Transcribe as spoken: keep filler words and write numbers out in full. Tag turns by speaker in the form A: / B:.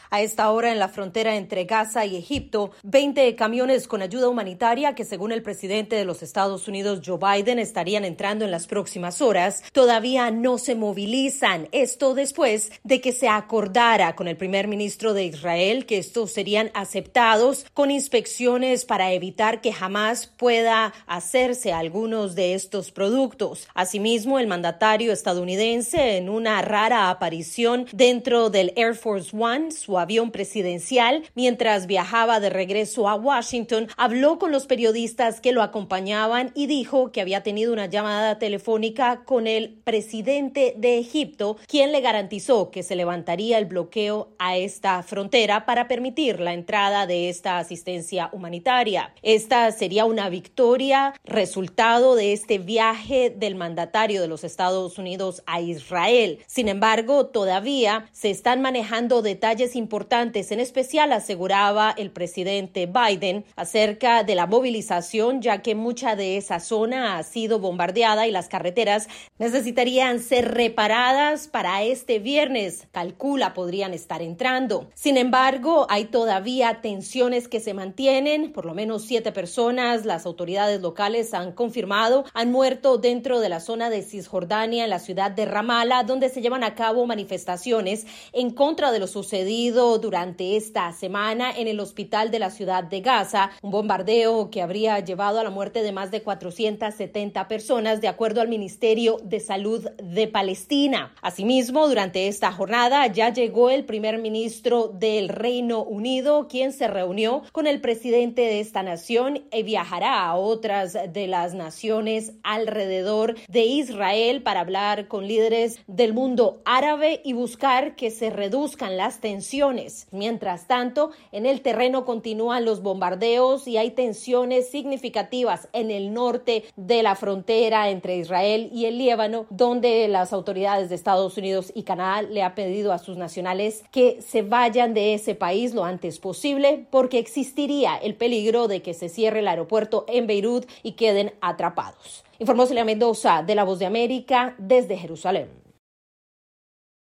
A: A esta hora, en la frontera entre Gaza y Egipto, veinte camiones con ayuda humanitaria que, según el presidente de los Estados Unidos, Joe Biden, estarían entrando en las próximas horas, todavía no se movilizan. Esto después de que se acordara con el primer ministro de Israel que estos serían aceptados con inspecciones para evitar que jamás pueda hacerse algunos de estos productos. Asimismo, el mandatario estadounidense, en una rara aparición dentro del Air Force One, su avión presidencial, mientras viajaba de regreso a Washington, habló con los periodistas que lo acompañaban y dijo que había tenido una llamada telefónica con el presidente de Egipto, quien le garantizó que se levantaría el bloqueo a esta frontera para permitir la entrada de esta asistencia humanitaria. Esta sería una victoria resultado de este viaje del mandatario de los Estados Unidos a Israel. Sin embargo, todavía se están manejando detalles importantes, en especial aseguraba el presidente Biden acerca de la movilización, ya que mucha de esa zona ha sido bombardeada y las carreteras necesitarían ser reparadas para este viernes. Calcula, podrían estar entrando. Sin embargo, hay todavía tensiones que se mantienen. Por lo menos siete personas, las autoridades locales han confirmado, han muerto dentro de la zona de Cisjordania, en la ciudad de Ramallah, donde se llevan a cabo manifestaciones en contra de lo sucedido durante esta semana en el hospital de la ciudad de Gaza, un bombardeo que habría llevado a la muerte de más de cuatrocientas setenta personas, de acuerdo al Ministerio de Salud de Palestina. Asimismo, durante esta jornada ya llegó el primer ministro del Reino Unido, quien se reunió con el presidente de esta nación y viajará a otras de las naciones alrededor de Israel para hablar con líderes del mundo árabe y buscar que se reduzcan las tensiones. Mientras tanto, en el terreno continúan los bombardeos y hay tensiones significativas en el norte de la frontera entre Israel y el Líbano, donde las autoridades de Estados Unidos y Canadá le han pedido a sus nacionales que se vayan de ese país lo antes posible, porque existiría el peligro de que se cierre el aeropuerto en Beirut y queden atrapados. Informó Celia Mendoza, de La Voz de América, desde Jerusalén.